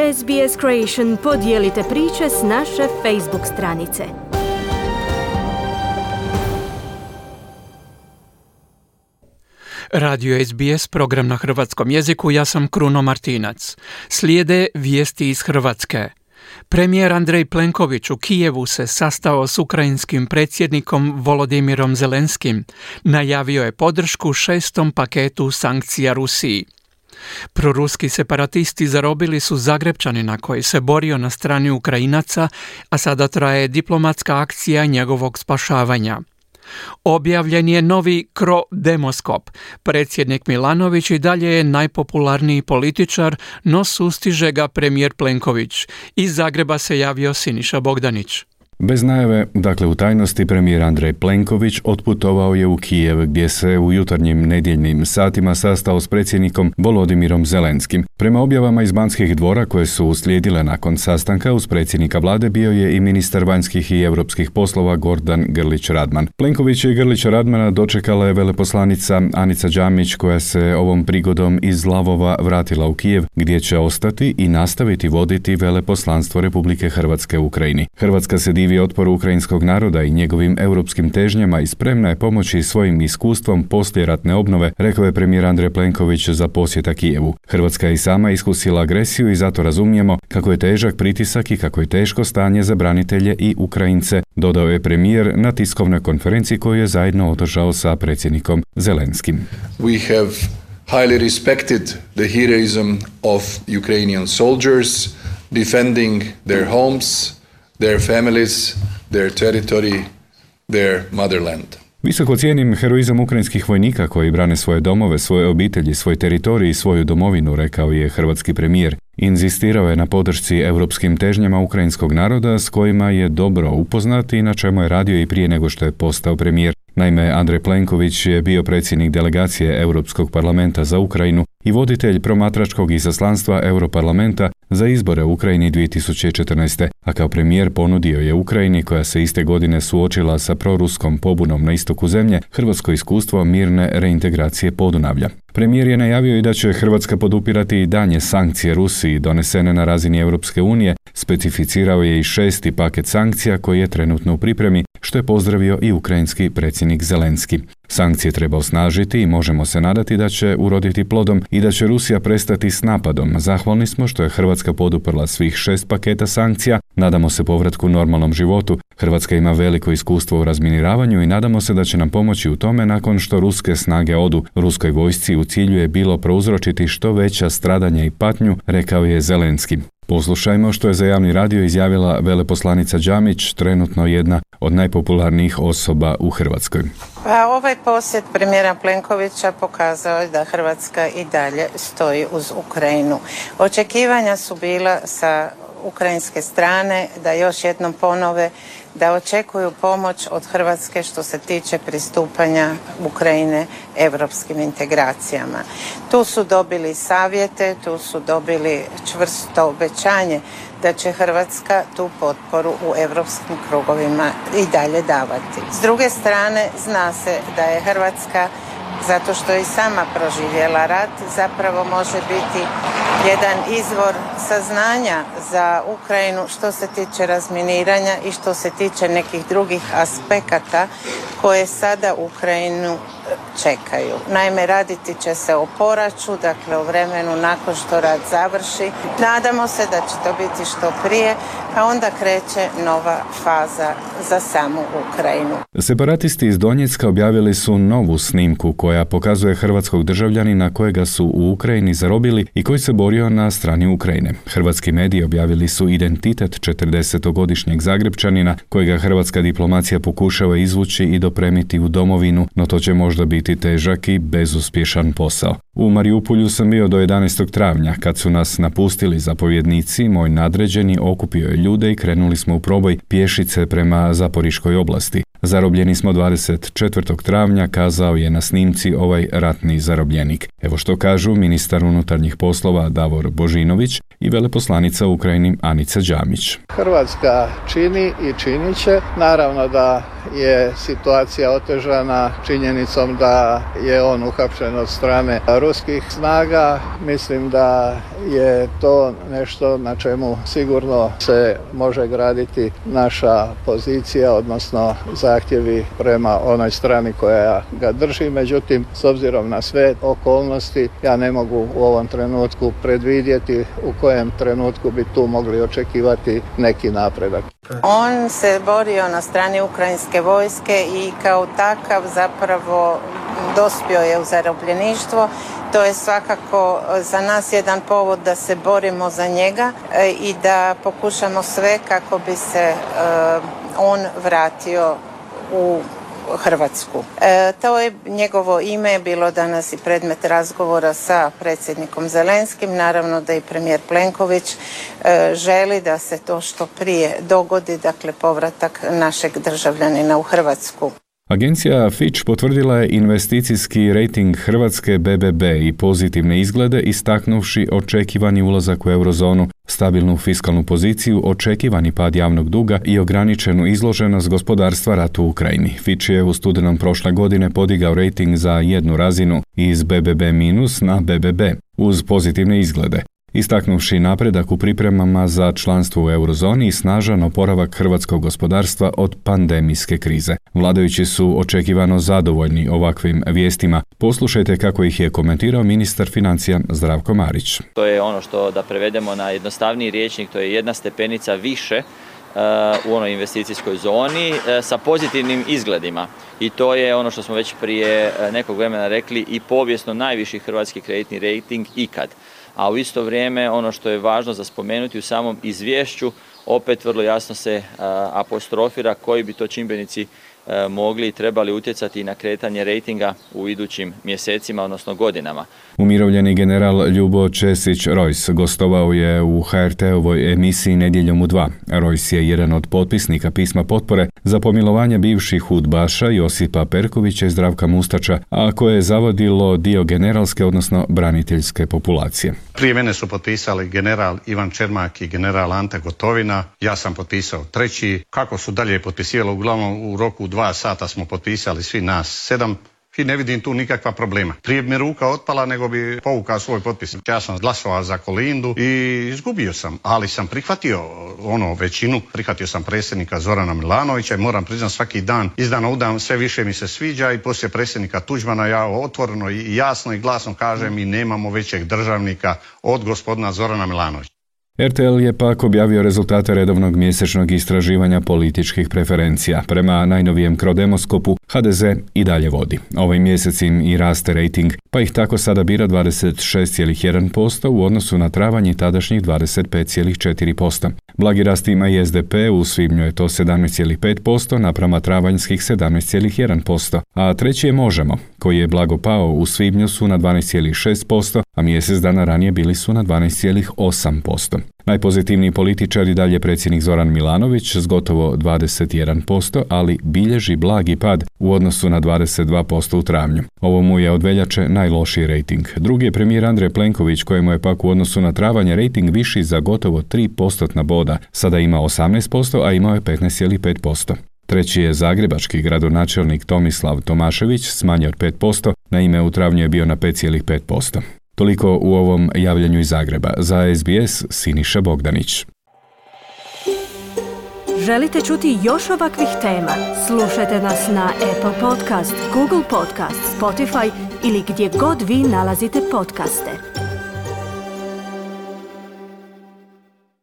SBS Creation podijelite priče s naše Facebook stranice. Radio SBS, program na hrvatskom jeziku, ja sam Kruno Martinac. Slijede vijesti iz Hrvatske. Premijer Andrej Plenković u Kijevu se sastao s ukrajinskim predsjednikom Volodimirom Zelenskim. Najavio je podršku 6. paketu sankcija Rusiji. Proruski separatisti zarobili su Zagrepčanina koji se borio na strani Ukrajinaca, a sada traje diplomatska akcija njegovog spašavanja. Objavljen je novi Demoskop. Predsjednik Milanović i dalje je najpopularniji političar, no sustiže ga premijer Plenković. Iz Zagreba se javio Siniša Bogdanić. Bez najave, dakle u tajnosti, premijer Andrej Plenković otputovao je u Kijev gdje se u jutarnjim nedjeljnim satima sastao s predsjednikom Volodimirom Zelenskim. Prema objavama iz Banskih dvora koje su uslijedile nakon sastanka uz predsjednika vlade bio je i ministar vanjskih i europskih poslova Gordan Grlić-Radman. Plenković i Grlića-Radmana dočekala je veleposlanica Anica Đamić koja se ovom prigodom iz Lavova vratila u Kijev gdje će ostati i nastaviti voditi veleposlanstvo Republike Hrvatske u Ukrajini. Hrvatska se divi otporu ukrajinskog naroda i njegovim europskim težnjama i spremna je pomoći svojim iskustvom poslijeratne obnove, rekao je premijer Andrej Plenković za posjeta Kijevu. Hrvatska je i sama iskusila agresiju i zato razumijemo kako je težak pritisak i kako je teško stanje za branitelje i Ukrajince, dodao je premijer na tiskovnoj konferenciji koju je zajedno održao sa predsjednikom Zelenskim. We have highly respected the heroism of Ukrainian soldiers defending their homes, their families, their territory, their motherland. Visoko cijenim heroizam ukrajinskih vojnika koji brane svoje domove, svoje obitelji, svoj teritorij i svoju domovinu, rekao je hrvatski premijer. Inzistirao je na podršci europskim težnjama ukrajinskog naroda s kojima je dobro upoznat i na čemu je radio i prije nego što je postao premijer. Naime, Andrej Plenković je bio predsjednik delegacije Europskog parlamenta za Ukrajinu i voditelj promatračkog izaslanstva Europarlamenta za izbore u Ukrajini 2014. A kao premijer ponudio je Ukrajini, koja se iste godine suočila sa proruskom pobunom na istoku zemlje, hrvatsko iskustvo mirne reintegracije Podunavlja. Premijer je najavio i da će Hrvatska podupirati i danje sankcije Rusiji donesene na razini Europske unije, specificirao je i 6. paket sankcija koji je trenutno u pripremi, što je pozdravio i ukrajinski predsjednik Zelenski. Sankcije treba osnažiti i možemo se nadati da će uroditi plodom i da će Rusija prestati s napadom. Zahvalni smo što je Hrvatska poduprla svih 6 paketa sankcija, nadamo se povratku normalnom životu. Hrvatska ima veliko iskustvo u razminiravanju i nadamo se da će nam pomoći u tome nakon što ruske snage odu. Ruskoj vojsci u cilju je bilo prouzročiti što veća stradanja i patnju, rekao je Zelenski. Poslušajmo što je za javni radio izjavila veleposlanica Đamić, trenutno jedna od najpopularnijih osoba u Hrvatskoj. Pa ovaj posjet premijera Plenkovića pokazao je da Hrvatska i dalje stoji uz Ukrajinu. Očekivanja su bila sa ukrajinske strane da još jednom ponove da očekuju pomoć od Hrvatske što se tiče pristupanja Ukrajine europskim integracijama. Tu su dobili savjete, tu su dobili čvrsto obećanje da će Hrvatska tu potporu u europskim krugovima i dalje davati. S druge strane, zna se da je Hrvatska, zato što je i sama proživjela rat, zapravo može biti jedan izvor saznanja za Ukrajinu što se tiče razminiranja i što se tiče nekih drugih aspekata koje sada Ukrajinu čekaju. Naime, raditi će se o poraću, dakle o vremenu nakon što rat završi. Nadamo se da će to biti što prije, a onda kreće nova faza za samu Ukrajinu. Separatisti iz Donjecka objavili su novu snimku koja pokazuje hrvatskog državljanina kojega su u Ukrajini zarobili i koji se borio na strani Ukrajine. Hrvatski mediji objavili su identitet 40-godišnjeg Zagrepčanina kojega hrvatska diplomacija pokušava izvući i dopremiti u domovinu, no to će možda biti težak i bezuspješan posao. U Mariupolju sam bio do 11. travnja. Kad su nas napustili zapovjednici, moj nadređeni okupio je ljude i krenuli smo u proboj pješice prema Zaporiškoj oblasti. Zarobljeni smo 24. travnja, kazao je na snimci ovaj ratni zarobljenik. Evo što kažu ministar unutarnjih poslova Davor Božinović i veleposlanica u Ukrajini Anica Đamić. Hrvatska čini i činit će. Naravno da je situacija otežana činjenicom da je on uhapšen od strane ruskih snaga. Mislim da je to nešto na čemu sigurno se može graditi naša pozicija, odnosno zahtjevi prema onoj strani koja ga drži. Međutim, s obzirom na sve okolnosti, ja ne mogu u ovom trenutku predvidjeti u kojem trenutku bi tu mogli očekivati neki napredak. On se borio na strani ukrajinske vojske i kao takav zapravo dospio je u zarobljeništvo. To je svakako za nas jedan povod da se borimo za njega i da pokušamo sve kako bi se on vratio u Hrvatsku. To je njegovo ime bilo danas i predmet razgovora sa predsjednikom Zelenskim. Naravno da i premijer Plenković želi da se to što prije dogodi, dakle povratak našeg državljanina u Hrvatsku. Agencija Fitch potvrdila je investicijski rejting Hrvatske BBB i pozitivne izglede, istaknuvši očekivani ulazak u eurozonu, stabilnu fiskalnu poziciju, očekivani pad javnog duga i ograničenu izloženost gospodarstva ratu u Ukrajini. Fitch je u studenom prošle godine podigao rejting za jednu razinu iz BBB- na BBB uz pozitivne izglede, istaknuvši napredak u pripremama za članstvo u eurozoni i snažan oporavak hrvatskog gospodarstva od pandemijske krize. Vladajući su očekivano zadovoljni ovakvim vijestima. Poslušajte kako ih je komentirao ministar financija Zdravko Marić. To je ono što, da prevedemo na jednostavniji rječnik, to je jedna stepenica više u onoj investicijskoj zoni sa pozitivnim izgledima. I to je ono što smo već prije nekog vremena rekli i povijesno najviši hrvatski kreditni rejting ikad. A u isto vrijeme ono što je važno za spomenuti u samom izvješću, opet vrlo jasno se apostrofira koji bi to čimbenici mogli i trebali utjecati na kretanje rejtinga u idućim mjesecima, odnosno godinama. Umirovljeni general Ljubo Ćesić-Rojs gostovao je u HRT-ovoj emisiji Nedjeljom u 2. Rojs je jedan od potpisnika pisma potpore za pomilovanje bivših udbaša Josipa Perkovića i Zdravka Mustača, a koje je zavodilo dio generalske, odnosno braniteljske populacije. Prije mene su potpisali general Ivan Čermak i general Ante Gotovina. Ja sam potpisao treći. Kako su dalje potpisivali, uglavnom u roku 2 sata smo potpisali svi nas 7 i ne vidim tu nikakva problema. Prije bi mi ruka otpala nego bi povukao svoj potpis. Ja sam glasovao za Kolindu i izgubio sam, ali sam prihvatio većinu. Prihvatio sam predsjednika Zorana Milanovića i moram priznati svaki dan iz dana u dan sve više mi se sviđa i poslije predsjednika Tuđmana ja otvoreno i jasno i glasno kažem mi nemamo većeg državnika od gospodina Zorana Milanovića. RTL je pak objavio rezultate redovnog mjesečnog istraživanja političkih preferencija. Prema najnovijem Crodemoskopu, HDZ i dalje vodi. Ovaj mjesec im i raste rejting, pa ih tako sada bira 26,1% u odnosu na travanj i tadašnjih 25,4%. Blagi rast ima i SDP, u svibnju je to 17,5% naprama travanjskih 17,1%, a treći je Možemo, koji je blago pao u svibnju su na 12,6%, a mjesec dana ranije bili su na 12,8%. Najpozitivniji političar i dalje predsjednik Zoran Milanović s gotovo 21%, ali bilježi blagi pad u odnosu na 22% u travnju. Ovo mu je od veljače najlošiji rejting. Drugi je premijer Andrej Plenković, kojemu je pak u odnosu na travanj rejting viši za gotovo 3% boda. Sada ima 18%, a imao je 15,5%. Treći je zagrebački gradonačelnik Tomislav Tomašević s manje od 5%, naime u travnju je bio na 5,5%. Toliko u ovom javljanju iz Zagreba. Za SBS Siniša Bogdanić. Želite čuti još ovakvih tema? Slušajte nas na Apple Podcast, Google Podcast, Spotify ili gdje god vi nalazite podcaste.